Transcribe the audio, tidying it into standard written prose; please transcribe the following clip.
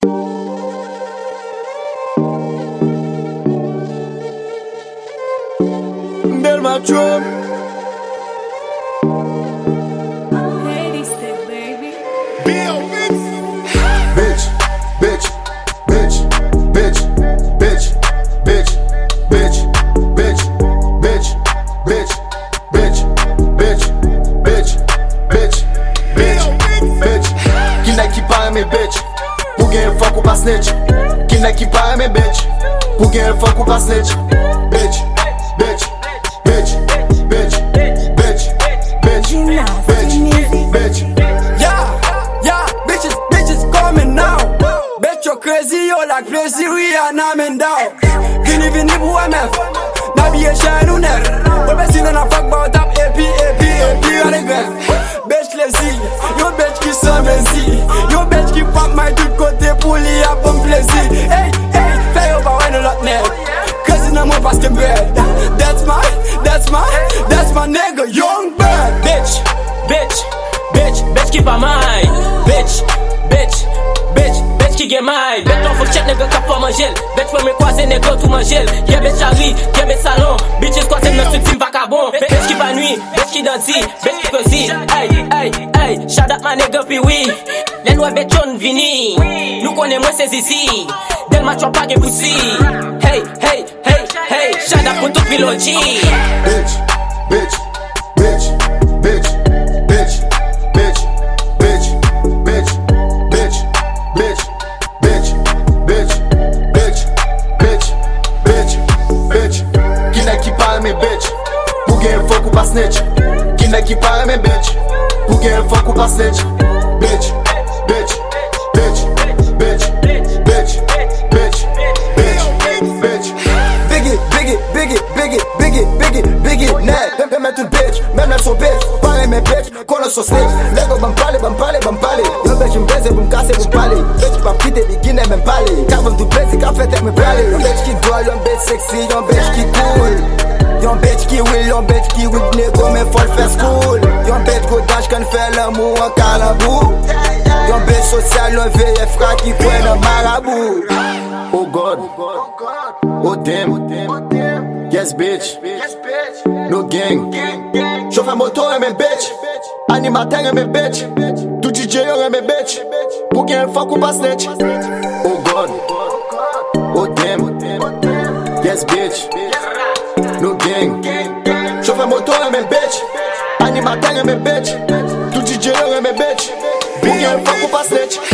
Del macho. Bitch, bitch, bitch, bitch, bitch, bitch, bitch, bitch, bitch, bitch, bitch, bitch, bitch, bitch, bitch, bitch. Quem é que para me bitch? Porque eu foco pra snitch. Quem é que para me bitch? Porque eu foco pra snitch. Bitch, bitch, bitch, bitch, bitch, bitch, bitch, bitch. You're crazy, you're like crazy, we are namming down. Vini vini bu MF, na biye shine ou nef. Ou besi nan a fuck bout up, AP, on the gref. Bitch lazy, yo bitch qui s'en mezi. Yo bitch qui pop my tout côté pour li a bon plaisir. Hey, hey, fais yo ba wine a lot net. Cause no more parce que bad. That's my nigga, young bird. Bitch, bitch, bitch, bitch qui pas mal. Bitch, bitch, bitch. Qui get mine, bet on fuck chat nigga cap for manger. Bet for me croiser nigga tout manger. Yeah bitch Harry, yeah bitch salon. Bitches croiser notre team vagabond. Bitch qui va nuit, bitch qui danse, bitch qui cosy. Hey, hey, hey, shout out my nigga puis oui. Les noirs bitch on vini. Nous connais moi c'est ici. Del match on pas de pussy. Hey, hey, hey, hey, shout out pour tout piloji. Bitch, bitch, bitch, bitch, bitch, bitch, bitch, bitch, bitch, bitch. Quem é que para me bitch? Porque eu foco pra snitch. Quem é que para me bitch? Porque eu foco pra snitch. Bitch, bitch, bitch, bitch, bitch, bitch, bitch, bitch. Biggie, net. Vem mettre une bitch, même elle son bitch. Pareil mes bitch, qu'on a son slip. Lego bam pale. Yo bitch me baise, me casser, me parler. Bitch pas quitter, bigine, même parler. Car vem du bitch, car fait me parler. Yo bitch qui doit, yo bitch sexy, yo bitch qui cool. Yo bitch qui will, nego, mais faut le faire school. Yo bitch go dash quand fait l'amour en calabou. Yo bitch social, yo VF frère qui prenne un marabout. Oh God, oh damn, yes bitch, no gang. Chauffeur moto é mes bitch, animateur é mes bitch, tout DJ é mes bitch, pour qu'il fuck ou pas snitch. Oh God, oh damn, yes bitch, no gang. Chauffeur moto é mes bitch, animateur é mes bitch, tout DJ é mes bitch, pour qu'il fuck ou pas snitch.